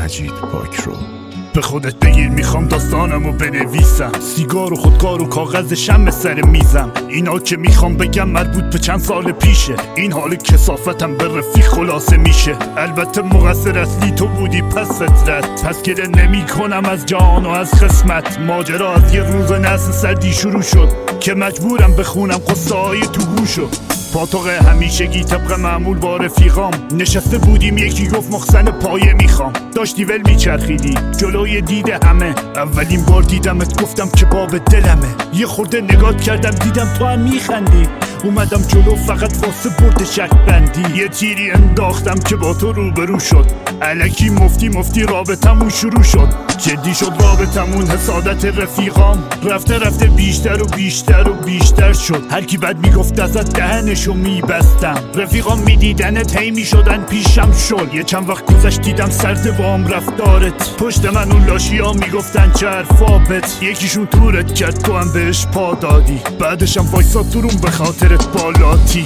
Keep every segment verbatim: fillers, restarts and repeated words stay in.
مجید پاکرو. به خودت بگیر میخوام داستانمو بنویسم، سیگار و خودکار و کاغذ شمع سر میزم. اینا که میخوام بگم مربوط به چند سال پیشه، این حال کثافتم به رفیق خلاصه میشه. البته مقصر اصلی تو بودی پس فطرت، پس گله نمی کنم از جان و از قسمت. ماجرا از یه روز نسل سردی شروع شد که مجبورم بخونم قصه های تو گوشو. پاتوق همیشگی طبق معمول با رفیقام نشسته بودیم، یکی گفت مخزن پایه میخوام. داشتی ول میچرخیدی جلوی دید همه، اولین بار دیدمت گفتم که باب دلمه. یه خورده نگات کردم دیدم تو هم میخندی، اومدم جلو فقط واسه برد شک بندی. یه تیری انداختم که با تو روبرو شد، الکی مفتی مفتی رابطمون شروع شد. جدی شد رابطمون، حسادت رفیقام رفته رفته بیشتر و بیشتر و بیشتر شد. هر کی بد میگفت ازت دهنشو میبستم، رفیقام میدیدنت هی میشدن پیشم شل. یه چند وقت گذشت دیدم سرد بام رفتارت، پشت من اون لاشیا میگفتن چه حرفابت. یکیشون تورت کرد تو هم بهش پا دادی، بعدشم وایساد درون به خاطرت بالاتی.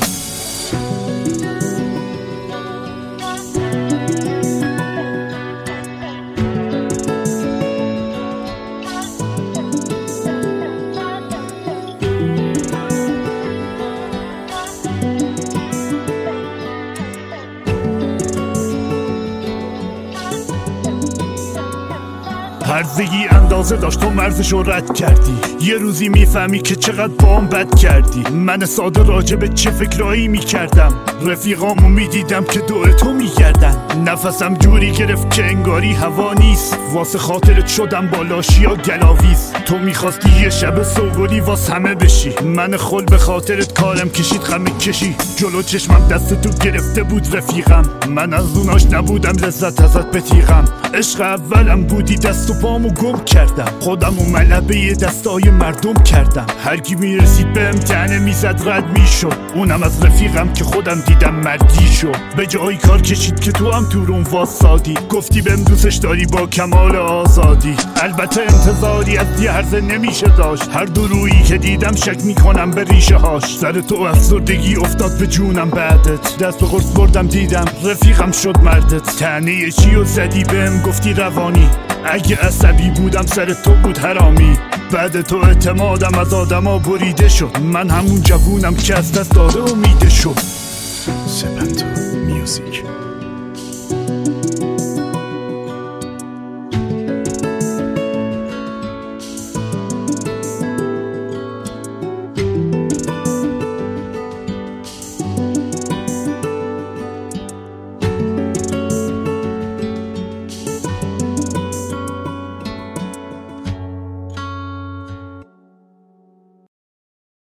هرزگی اندازه داشت تو مرزشو رد کردی، یه روزی میفهمی که چقدر بام بد کردی. من ساده راجع به چه فکرایی میکردم، رفیقامو میدیدم که دور تو میگردن. نفسم جوری گرفت که انگاری هوا نیست، واسه خاطرت شدم با لاشیا گلاویز. تو میخواستی یه شب سوگلی واس همه بشی، من خل به خاطرت کارم کشید خمه کشی. جلو چشمم دست تو گرفته بود رفیقم، من از اوناش نبودم لذت ازت بتیغم. عشق اولم بودی دست و پامو گم کردم، خودم و ملبه دستای مردم کردم. هر کی میرسید به امتحانه میزد رد میشد، اونم از رفیقم که خودم دیدم مردی شد. به جایی کار کشید که تو هم تو روم واسادی، گفتی بهم دوستش داری با کمال آزادی. البته انتظاری از یه هرزه نمیشه داشت، هر دو رویی که دیدم شک میکنم به ریشه هاش. سر تو افسردگی افتاد به جونم بعدت، دست به قرص بردم دیدم رفیقم شد مردت. تنه چی و زدی بهم گفتی روانی، اگه عصبی بودم سر تو بود حرامی. بعد تو اعتمادم از آدما بریده شد، من همون جوونم که از دست داده امیده شد. سپنتو میوزیک.